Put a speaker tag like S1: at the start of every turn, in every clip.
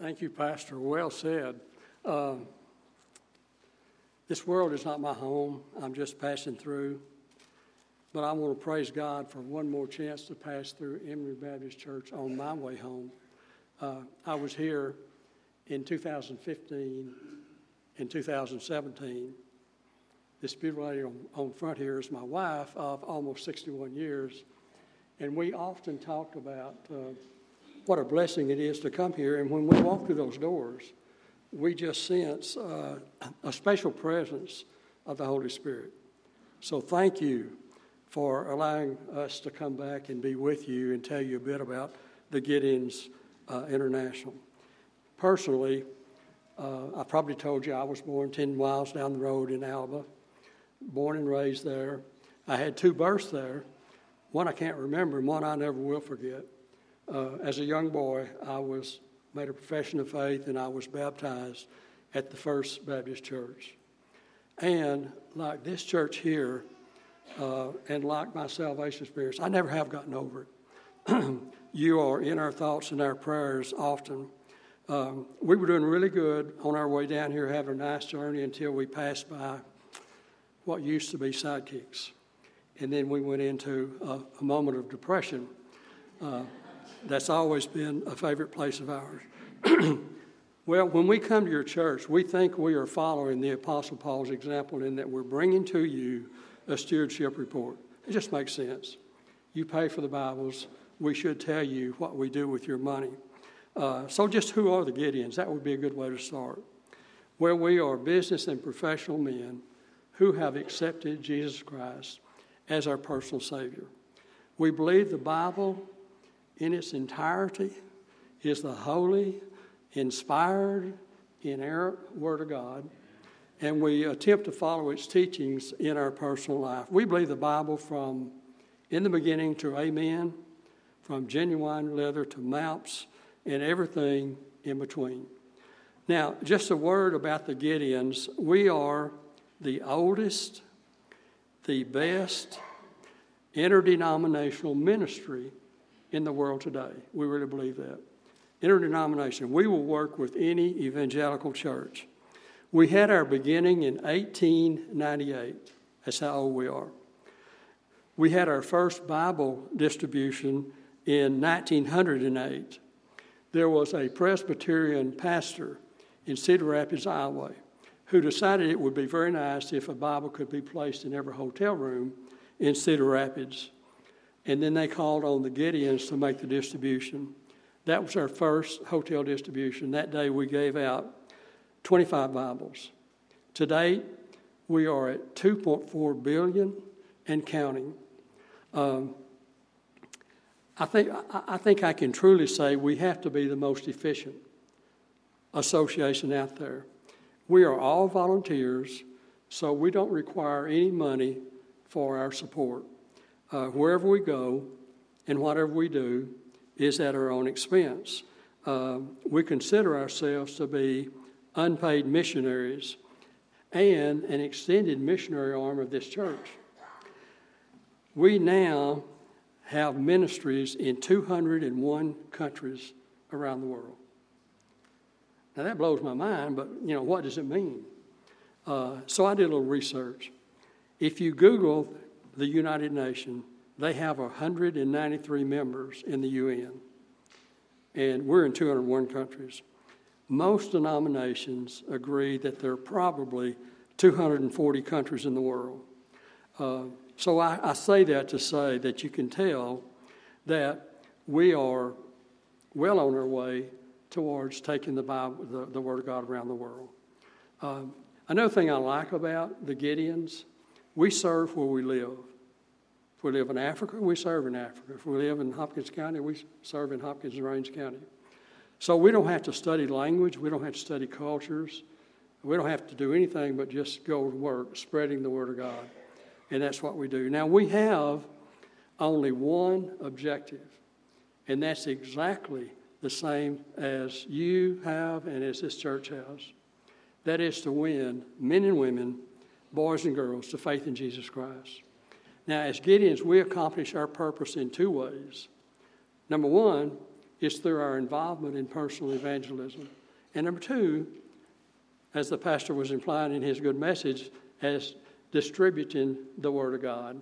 S1: Thank you, Pastor. Well said. This world is not my home. I'm just passing through. But I want to praise God for one more chance to pass through Emory Baptist Church on my way home. I was here in 2015 and 2017. This beautiful lady on front here is my wife of almost 61 years. And we often talk about what a blessing it is to come here. And when we walk through those doors, we just sense a special presence of the Holy Spirit. So thank you for allowing us to come back and be with you and tell you a bit about the Gideons International. Personally, I probably told you I was born 10 miles down the road in Alba, born and raised there. I had 2 births there. One I can't remember, and one I never will forget. As a young boy, I made a profession of faith, and I was baptized at the First Baptist Church. And like this church here, and like my salvation experience, I never have gotten over it. You are in our thoughts and our prayers often. We were doing really good on our way down here, having a nice journey until we passed by what used to be Sidekicks. And then we went into a moment of depression. That's always been a favorite place of ours. Well, when we come to your church, we think we are following the Apostle Paul's example in that we're bringing to you a stewardship report. It just makes sense. You pay for the Bibles. We should tell you what we do with your money. So just who are the Gideons? That would be a good way to start. Well, we are business and professional men who have accepted Jesus Christ as our personal Savior. We believe the Bible in its entirety is the holy, inspired, inerrant Word of God, and we attempt to follow its teachings in our personal life. We believe the Bible from in the beginning to amen, from genuine leather to maps, and everything in between. Now, just a word about the Gideons. We are the oldest, the best interdenominational ministry in the world today. We really believe that. Interdenomination. We will work with any evangelical church. We had our beginning in 1898. That's how old we are. We had our first Bible distribution in 1908. There was a Presbyterian pastor in Cedar Rapids, Iowa, who decided it would be very nice if a Bible could be placed in every hotel room in Cedar Rapids. And then they called on the Gideons to make the distribution. That was our first hotel distribution. That day we gave out 25 Bibles. To date, we are at 2.4 billion and counting. I think I can truly say we have to be the most efficient association out there. We are all volunteers, so we don't require any money for our support. Wherever we go and whatever we do is at our own expense. We consider ourselves to be unpaid missionaries and an extended missionary arm of this church. We now have ministries in 201 countries around the world. Now that blows my mind, but what does it mean? So I did a little research. If you Google the United Nations, they have 193 members in the UN, and we're in 201 countries. Most denominations agree that there are probably 240 countries in the world. So I say that to say that you can tell that we are well on our way towards taking the Bible, the Word of God around the world. Another thing I like about the Gideons, we serve where we live. If we live in Africa, we serve in Africa. If we live in Hopkins County, we serve in Hopkins and Range County. So we don't have to study language. We don't have to study cultures. We don't have to do anything but just go to work, spreading the Word of God. And that's what we do. Now, we have only one objective, and that's exactly the same as you have and as this church has. That is to win men and women, boys and girls, to faith in Jesus Christ. Now, as Gideons, we accomplish our purpose in 2 ways. Number one is through our involvement in personal evangelism. And number two, as the pastor was implying in his good message, as distributing the Word of God.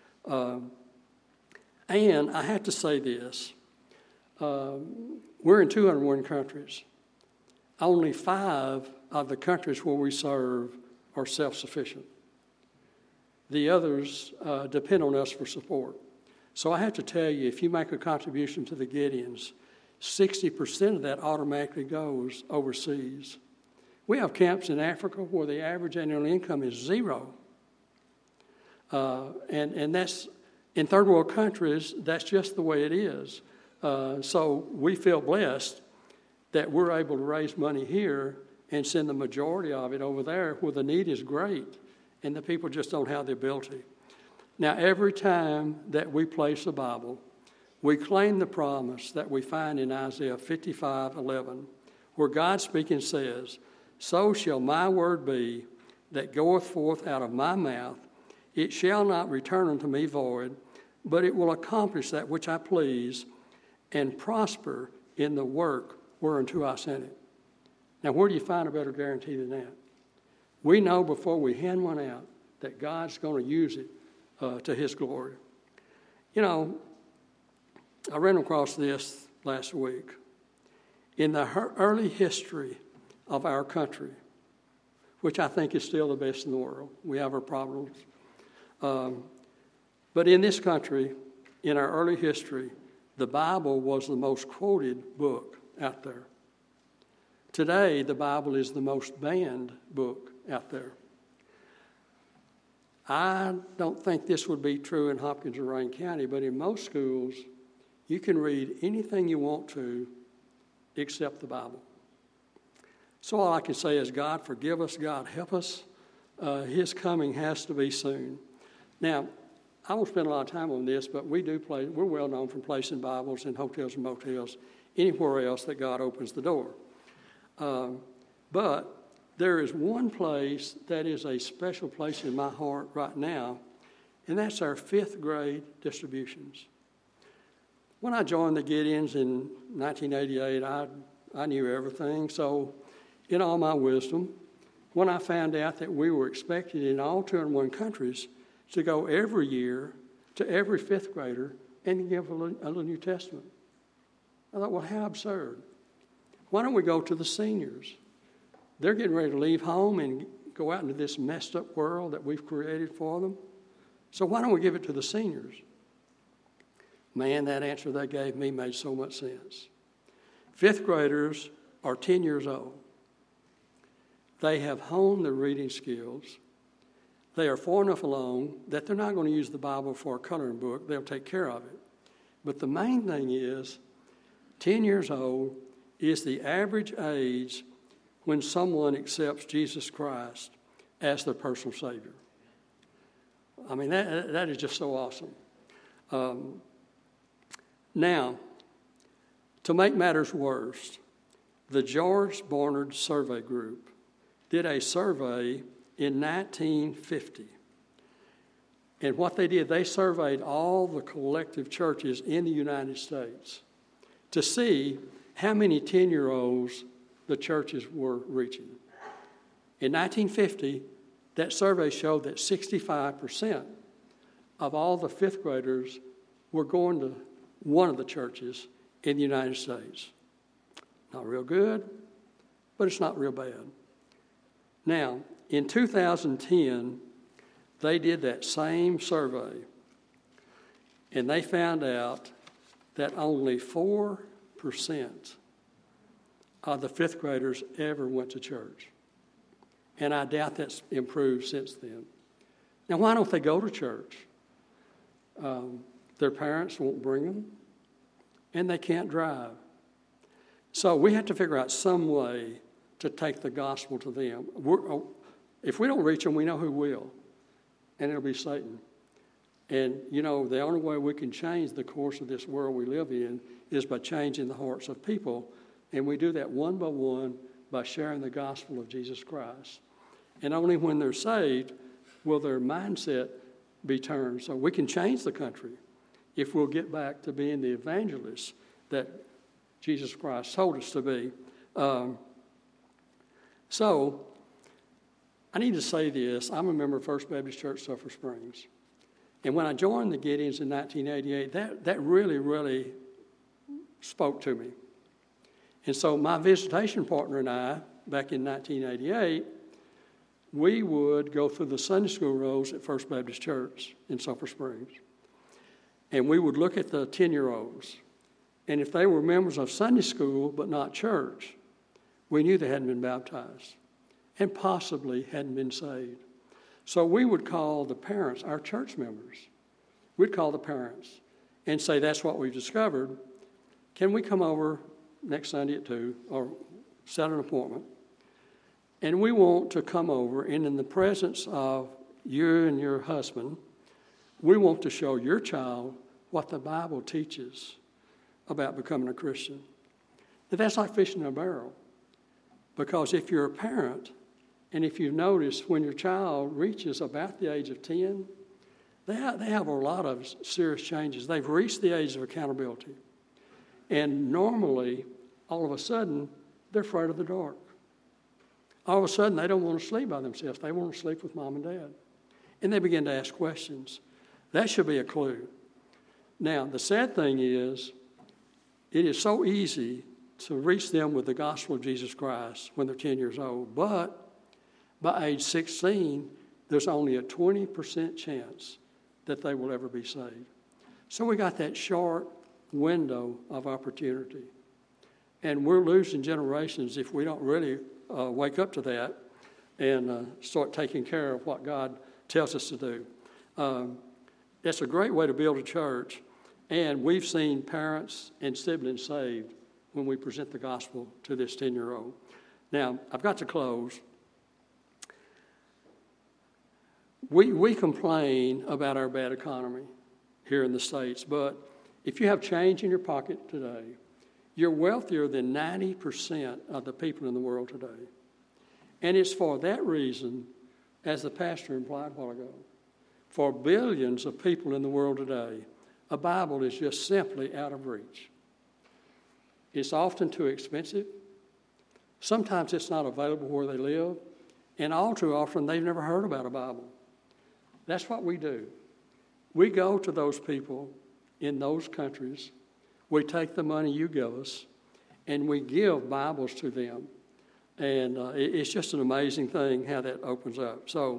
S1: And I have to say this. We're in 201 countries. Only 5 of the countries where we serve are self-sufficient. The others depend on us for support. So I have to tell you, if you make a contribution to the Gideons, 60% of that automatically goes overseas. We have camps in Africa where the average annual income is 0. And that's, in third world countries, that's just the way it is. So we feel blessed that we're able to raise money here and send the majority of it over there where the need is great and the people just don't have the ability. Now, every time that we place a Bible, we claim the promise that we find in Isaiah 55:11, where God speaking says, "So shall my word be that goeth forth out of my mouth. It shall not return unto me void, but it will accomplish that which I please and prosper in the work whereunto I sent it." Now, where do you find a better guarantee than that? We know before we hand one out that God's going to use it to His glory. You know, I ran across this last week. In the early history of our country, which I think is still the best in the world, we have our problems. But in this country, in our early history, the Bible was the most quoted book out there. Today, the Bible is the most banned book out there. I don't think this would be true in Hopkins and Rayne County, but in most schools, you can read anything you want to except the Bible. So all I can say is, God forgive us, God help us. His coming has to be soon. Now, I won't spend a lot of time on this, but we're well known for placing Bibles in hotels and motels, anywhere else that God opens the door. But there is one place that is a special place in my heart right now, and that's our 5th grade distributions. When I joined the Gideons in 1988, I knew everything. So in all my wisdom, when I found out that we were expected in all 201 countries to go every year to every 5th grader and give a little New Testament, I thought, well, how absurd. Why don't we go to the seniors? They're getting ready to leave home and go out into this messed up world that we've created for them. So why don't we give it to the seniors? Man, that answer they gave me made so much sense. 5th graders are 10 years old. They have honed their reading skills. They are far enough along that they're not going to use the Bible for a coloring book. They'll take care of it. But the main thing is, 10 years old is the average age when someone accepts Jesus Christ as their personal Savior. I mean, that is just so awesome. Now, to make matters worse, the George Barnard Survey Group did a survey in 1950. And what they did, they surveyed all the collective churches in the United States to see how many 10-year-olds the churches were reaching. In 1950, that survey showed that 65% of all the 5th graders were going to one of the churches in the United States. Not real good, but it's not real bad. Now, in 2010, they did that same survey, and they found out that only 4% of the 5th graders ever went to church. And I doubt that's improved since then. Now, why don't they go to church? Their parents won't bring them, and they can't drive. So we have to figure out some way to take the gospel to them. If we don't reach them, we know who will, and it'll be Satan. And, you know, the only way we can change the course of this world we live in is by changing the hearts of people, and we do that one by one by sharing the gospel of Jesus Christ. And only when they're saved will their mindset be turned. So we can change the country if we'll get back to being the evangelists that Jesus Christ told us to be. So, I need to say this. I'm a member of First Baptist Church, Sulphur Springs. And when I joined the Gideons in 1988, that really, really spoke to me. And so my visitation partner and I, back in 1988, we would go through the Sunday school rows at First Baptist Church in Sulphur Springs. And we would look at the 10-year-olds. And if they were members of Sunday school but not church, we knew they hadn't been baptized and possibly hadn't been saved. So we would call the parents, our church members, we'd call the parents and say, that's what we've discovered. Can we come over next Sunday at 2 or set an appointment? And we want to come over, and in the presence of you and your husband, we want to show your child what the Bible teaches about becoming a Christian. But that's like fishing in a barrel. Because if you're a parent, and if you've noticed, when your child reaches about the age of 10, they have a lot of serious changes. They've reached the age of accountability. And normally, all of a sudden, they're afraid of the dark. All of a sudden, they don't want to sleep by themselves. They want to sleep with mom and dad. And they begin to ask questions. That should be a clue. Now, the sad thing is, it is so easy to reach them with the gospel of Jesus Christ when they're 10 years old. But by age 16, there's only a 20% chance that they will ever be saved. So we got that short window of opportunity. And we're losing generations if we don't really wake up to that and start taking care of what God tells us to do. It's a great way to build a church. And we've seen parents and siblings saved when we present the gospel to this 10-year-old. Now, I've got to close. We complain about our bad economy here in the States, but if you have change in your pocket today, you're wealthier than 90% of the people in the world today. And it's for that reason, as the pastor implied a while ago, for billions of people in the world today, a Bible is just simply out of reach. It's often too expensive. Sometimes it's not available where they live. And all too often, they've never heard about a Bible. That's what we do. We go to those people in those countries. We take the money you give us, and we give Bibles to them. And it's just an amazing thing how that opens up. So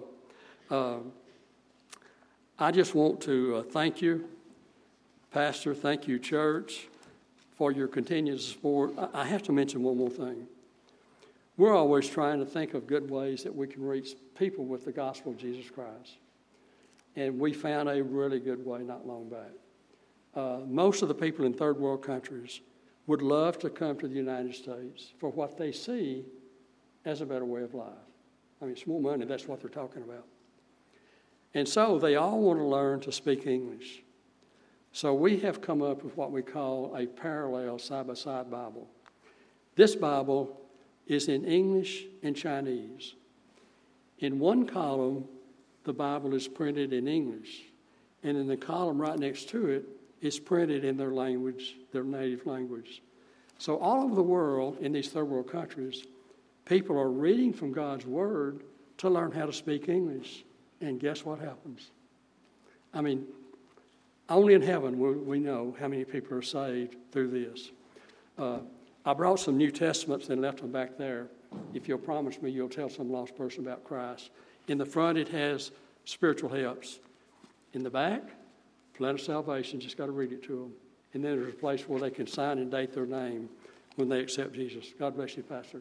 S1: I just want to thank you, Pastor, thank you, church, for your continued support. I have to mention one more thing. We're always trying to think of good ways that we can reach people with the gospel of Jesus Christ. And we found a really good way not long back. Most of the people in third world countries would love to come to the United States for what they see as a better way of life. I mean, it's more money, that's what they're talking about. And so they all want to learn to speak English. So we have come up with what we call a parallel side-by-side Bible. This Bible is in English and Chinese. In one column, the Bible is printed in English. And in the column right next to it, it's printed in their language, their native language. So all over the world, in these third world countries, people are reading from God's Word to learn how to speak English. And guess what happens? I mean, only in heaven will we know how many people are saved through this. I brought some New Testaments and left them back there. If you'll promise me, you'll tell some lost person about Christ. In the front, it has spiritual helps. In the back, plan of salvation, just got to read it to them. And then there's a place where they can sign and date their name when they accept Jesus. God bless you, Pastor.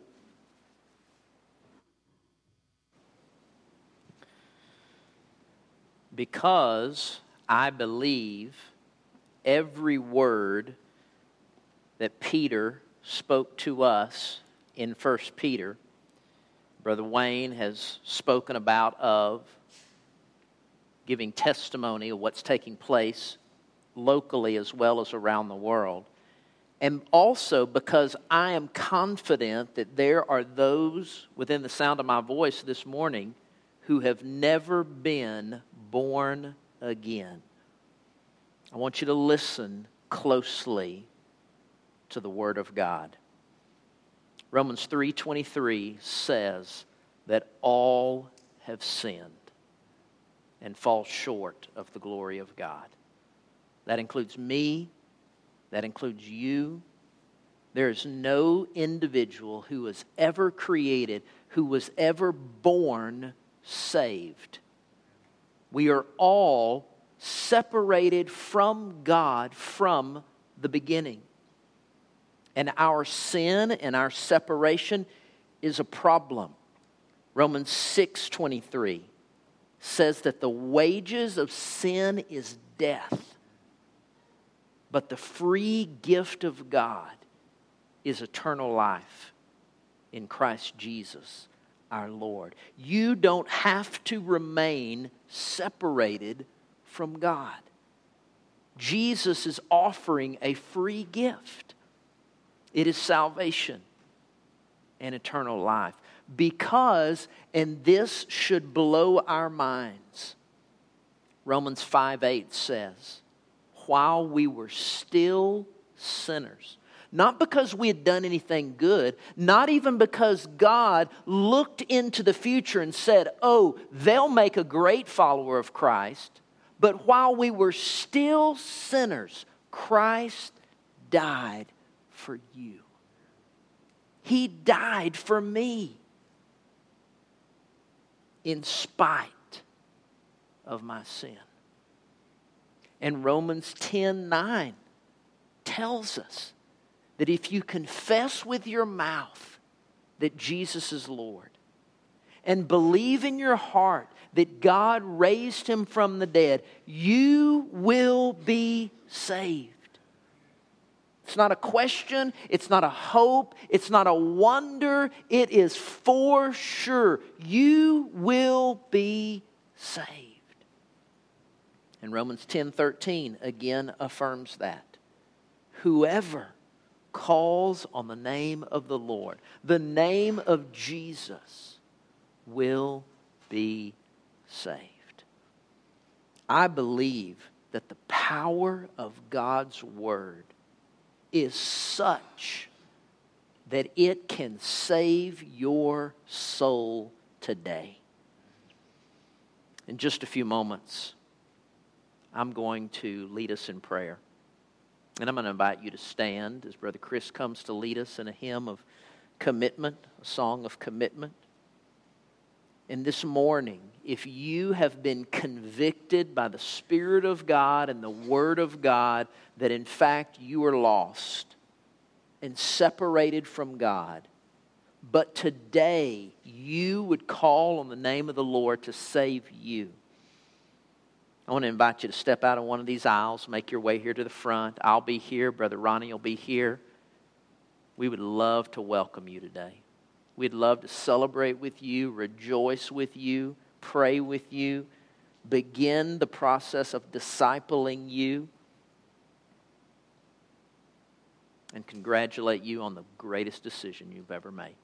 S2: Because I believe every word that Peter spoke to us in 1 Peter. Brother Wayne has spoken about of giving testimony of what's taking place locally as well as around the world. And also because I am confident that there are those within the sound of my voice this morning who have never been born again. I want you to listen closely to the Word of God. Romans 3:23 says that all have sinned and fall short of the glory of God. That includes me. That includes you. There is no individual who was ever created, who was ever born saved. We are all separated from God from the beginning. And our sin and our separation is a problem. Romans 6:23 says that the wages of sin is death, but the free gift of God is eternal life in Christ Jesus our Lord. You don't have to remain separated from God. Jesus is offering a free gift. It is salvation and eternal life. Because, and this should blow our minds, Romans 5:8 says, while we were still sinners, not because we had done anything good, not even because God looked into the future and said, oh, they'll make a great follower of Christ, but while we were still sinners, Christ died for you. He died for me in spite of my sin. And Romans 10:9 tells us that if you confess with your mouth that Jesus is Lord and believe in your heart that God raised him from the dead, you will be saved. It's not a question, it's not a hope, it's not a wonder, it is for sure. You will be saved. And Romans 10:13 again affirms that. Whoever calls on the name of the Lord, the name of Jesus, will be saved. I believe that the power of God's Word is such that it can save your soul today. In just a few moments, I'm going to lead us in prayer. And I'm going to invite you to stand as Brother Chris comes to lead us in a hymn of commitment, a song of commitment. And this morning, if you have been convicted by the Spirit of God and the Word of God that in fact you are lost and separated from God, but today you would call on the name of the Lord to save you, I want to invite you to step out of one of these aisles, make your way here to the front. I'll be here. Brother Ronnie will be here. We would love to welcome you today. We'd love to celebrate with you, rejoice with you, pray with you, begin the process of discipling you, and congratulate you on the greatest decision you've ever made.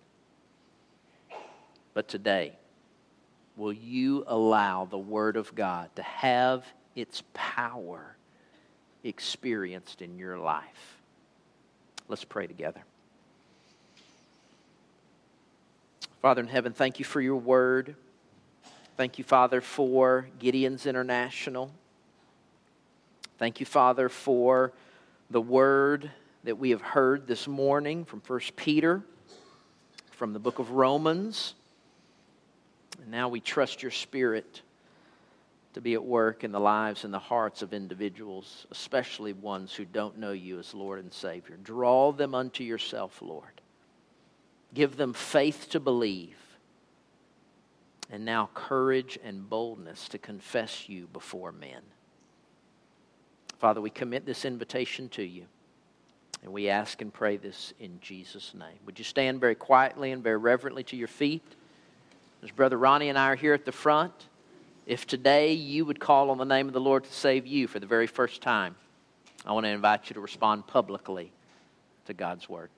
S2: But today, will you allow the Word of God to have its power experienced in your life? Let's pray together. Father in heaven, thank you for your Word. Thank you, Father, for Gideon's International. Thank you, Father, for the Word that we have heard this morning from 1 Peter, from the book of Romans. And now we trust your Spirit to be at work in the lives and the hearts of individuals, especially ones who don't know you as Lord and Savior. Draw them unto yourself, Lord. Give them faith to believe, and now courage and boldness to confess you before men. Father, we commit this invitation to you, and we ask and pray this in Jesus' name. Would you stand very quietly and very reverently to your feet? As Brother Ronnie and I are here at the front, if today you would call on the name of the Lord to save you for the very first time, I want to invite you to respond publicly to God's Word.